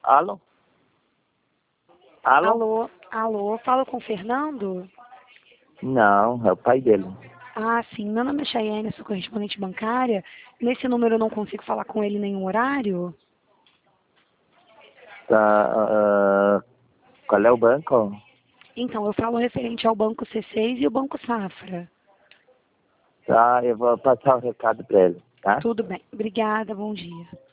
Alô? Alô? Alô, alô, fala com o Fernando? Não, é o pai dele. Ah, sim, meu nome é Chayane, sou correspondente bancária. Nesse número eu não consigo falar com ele em nenhum horário? Tá, qual é o banco? Então, eu falo referente ao Banco C6 e o Banco Safra. Tá, eu vou passar o recado para ele, tá? Tudo bem, obrigada, bom dia.